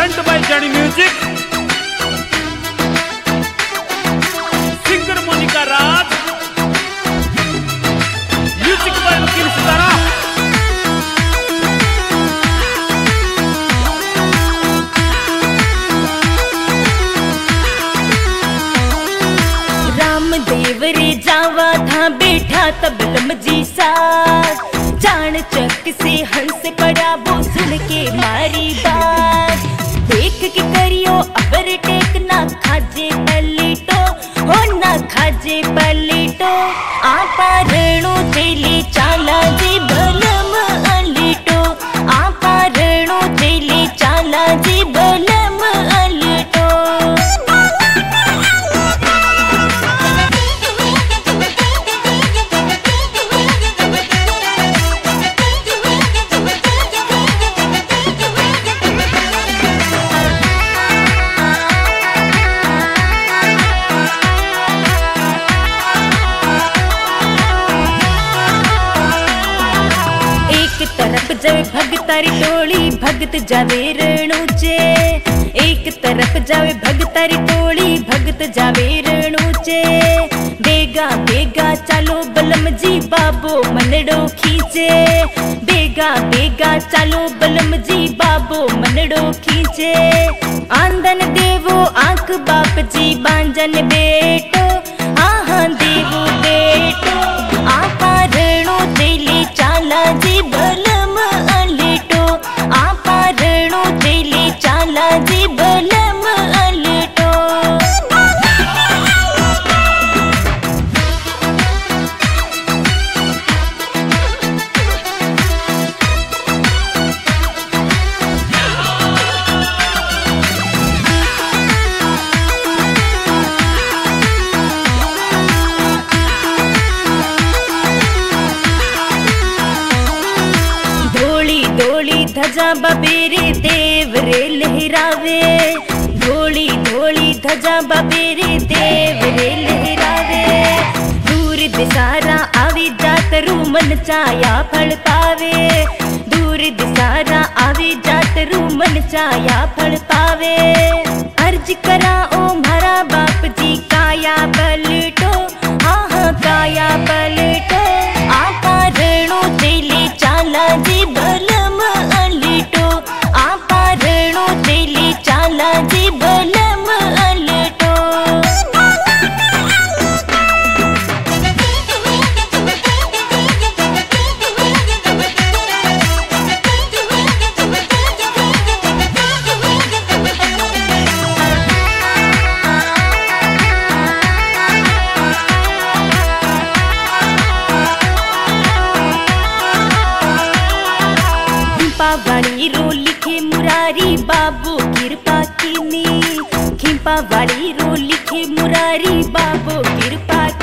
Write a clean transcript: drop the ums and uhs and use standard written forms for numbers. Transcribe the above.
Present by Jani music, singer Monika Raj, music by Vakil Sitara. Ramdev रे जावा था बैठा तब लमजी सा, जान चक से हंस पड़ा वो सुन के मारी बात। देख के करियो अबर टेक ना खाजे पलीटो, हो ना खाजे पलीटो। आपा रेणु तेली चाला जी बलम अलीटो, आपा रेणु तेली चाला जी बलम अलीटो। तरफ जावे भगतारी टोली भगत जावे रणुचे, एक तरफ जावे भगतारी टोली भगत जावे रणुचे। बेगा बेगा चालो बलम जी बाबो मनडो खींचे, बेगा बेगा चालो बलम जी बाबो मनडो खींचे। आंदन देवो आंख बाप जी बांजन बेटो, आहा देवो बेटो। आपा रेणु तेली चाला जी बलम अलीटो, आपा रेणु तेली चाला जी बलम अलीटो। धजा बबेरे देव रे लहरावे, धोली धोली धजा बबेरे देव रे लहरावे। दूर दिसारा आवी जात रू मन चाया फल पावे, दूर दिसारा आवी जात रू मन चाया फल पावे। अर्ज करा ओ मारा बाप जी काया पलटो, हाँ काया पलटो। आपा रेणु तेली चाला जी बलम अलीटो, आपा रेणु तेली चाला जी बलम अलीटो। वाणी रो लिखे मुरारी बाबू कृपा कीनी, खिंपा वाणी रो लिखे मुरारी बाबू कृपा